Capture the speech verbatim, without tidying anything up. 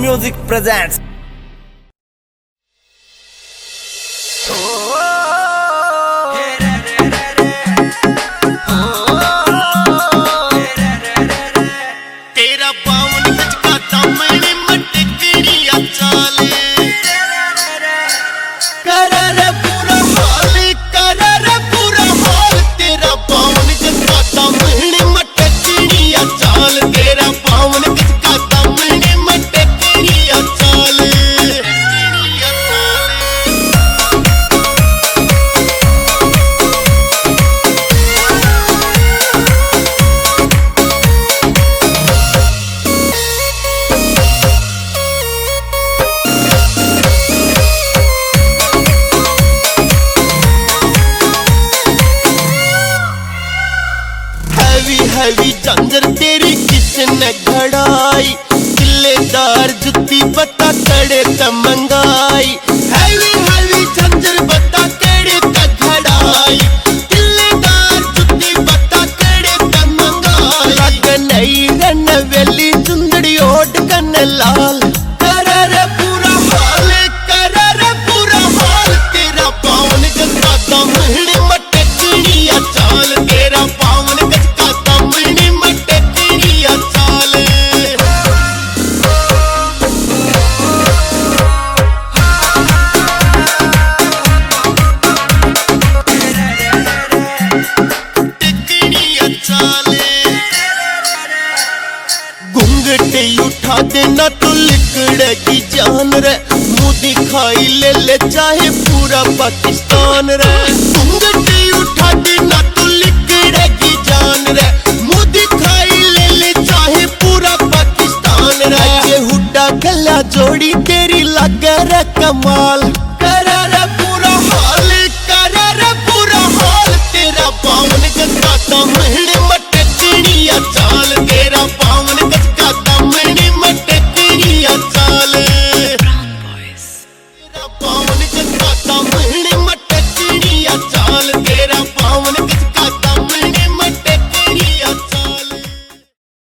Music presents. तेरा पावन गज का दामन मटकड़िया चाले कर रे पूरा हाल कर रे पूरा हाल तेरा पावन गज का दामन मटकड़िया चाल तेरा पावन गज का दामन मटकड़िया चाल हैवी जंजर तेरी किसने घड़ाई किलेदार जुत्ती बता कड़े तमंगाई हैवी हैवी जंजर बता कड़े घड़ाई किलेदार जुत्ती बता कड़े तमंगाई लग नहीं रन वेली चुंदड़ी ओट कन लाल कर रे पूरा हाल कर रे पूरा हाल तेरा पावन गंगा दामन मटकड़िया चाल तेरा पावन गज घूंघटे उठा देना तो लिकड़ेगी जान रे मुँह दिखाई ले ले चाहे पूरा पाकिस्तान रे घूंघटे उठा देना तो लिकड़ेगी जान रे मुँह दिखाई ले ले चाहे पूरा पाकिस्तान रे ये हुड्डा गला जोड़ी तेरी लगे रे कमाल कर रे पूरा हाल कर रे पूरा हाल तेरा पावन गंगा दामन